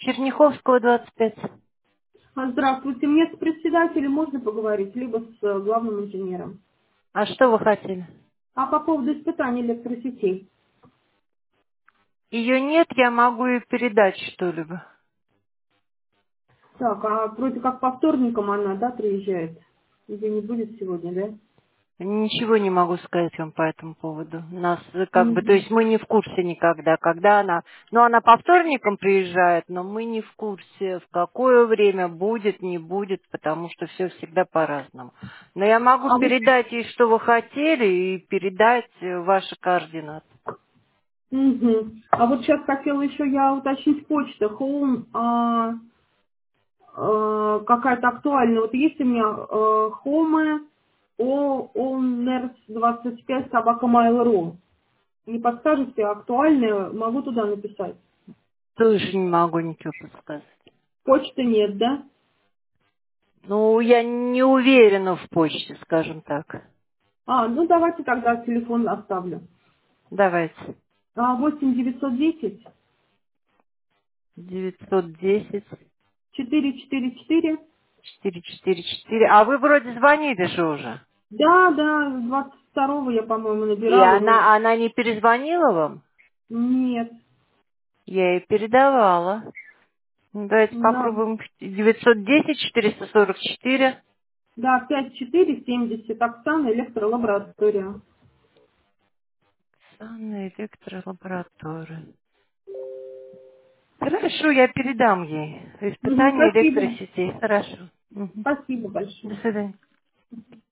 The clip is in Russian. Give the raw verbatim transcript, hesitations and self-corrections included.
Черняховского, двадцать пять. А, Здравствуйте, мне с председателем можно поговорить, либо с э, главным инженером. А что вы хотели? А по поводу испытаний электросетей. Ее нет, я могу ей передать что-либо. Так, а вроде как по вторникам она, да, приезжает? Ее не будет сегодня, да? Ничего не могу сказать вам по этому поводу. Нас э, как бы, то Мгм. есть мы не в курсе никогда, когда она... Ну, она по вторникам приезжает, но мы не в курсе, в какое время будет, не будет, потому что все всегда по-разному. Но я могу А вот, передать ей, что вы хотели, и передать э, ваши координаты. мгм. А вот сейчас хотела еще я уточнить почту. Home а, а, какая-то актуальная. Вот есть у меня а, Home о Owners двадцать пять собака Mail.ru. Не подскажете, актуальная? Могу туда написать. Тоже не могу ничего подсказать. Почты нет, да? Ну, я не уверена в почте, скажем так. А, ну давайте тогда телефон оставлю. Давайте. А, восемь девятьсот десять девятьсот десять четыре четыре четыре. четыре четыре четыре. А вы вроде звонили же уже. Да, да, двадцать второго я, по-моему, И набирала, но она, она не перезвонила вам? нет. Я ей передавала. Ну, давайте Да, попробуем. девятьсот десять четыреста сорок четыре. да, пять четыре семьдесят, Оксана, электролаборатория. Санна электролаборатория. Хорошо, я передам ей. Мгм, Испытание спасибо. электросетей. Хорошо. Мгм. Спасибо До большое. свидания.